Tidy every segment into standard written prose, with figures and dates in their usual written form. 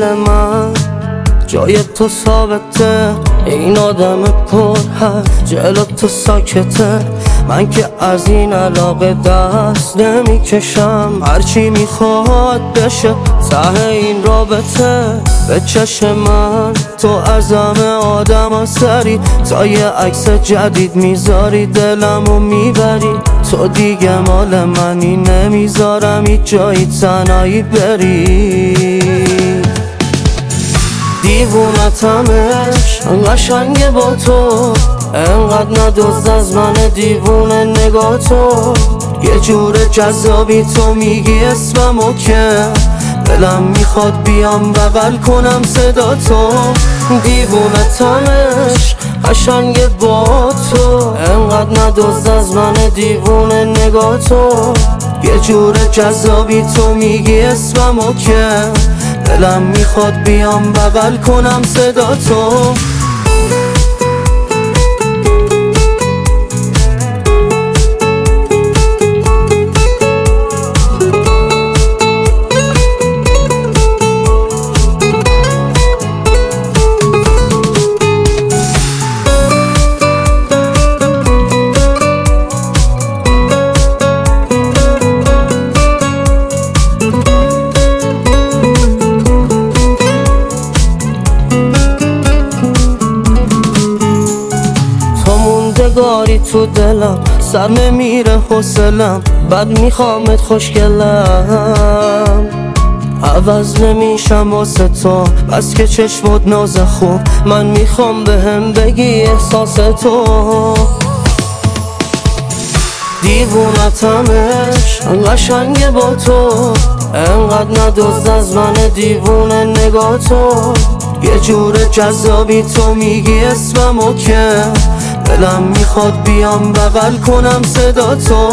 دل من جای تو ثابته، این آدم پر حرف جلو تو ساکته. من که از این علاقه دست نمی کشم، هرچی میخواد بشه ته این رابطه. به چشم من تو از همه آدم ها سری، تا یه عکس جدید میذاری دلمو میبری. تو دیگه مال منی، نمیذارم هیچ جایی تنهایی بری. دیوونتمش قشنگه با تو، انقدر ندزد از من دیوونه نگاه تو. یه جور جذابی تو میگی اسممو که دلم میخواد بیام بغل کنم صدا تو. دیوونتمش قشنگه با تو، انقدر ندزد از من دیوونه نگاه تو. یه جور جذابی تو میگی اسممو که دلم میخواد بیام بغل کنم صدا تو. گاری تو دلم، سر نمیره حوصلم، بد میخوامت خوشگلم. عوض نمیشم واسه تو، بس که چشمت ناز خوب. من میخوام بهم بگی احساس تو. دیوونتمش قشنگه با تو، انقدر ندزد از من دیوونه نگاه تو. یه جور جذابی تو میگی اسممو که دلم میخواد بیام بغل کنم صدا تو.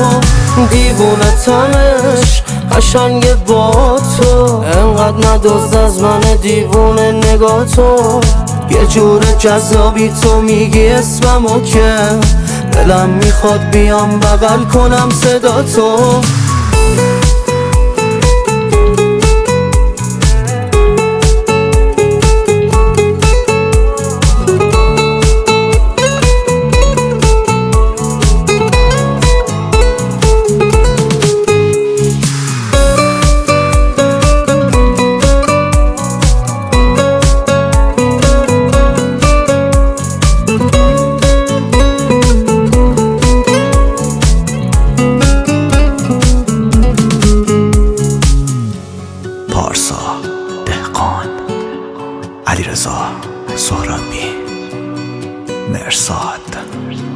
دیوونتمش قشنگه با تو، انقدر ندزد از من دیوونه نگاه تو. یه جور جذابی تو میگی اسممو که دلم میخواد بیام بغل کنم صدا تو. پارسا دهقان، علیرضا سهرابی، مرصاد.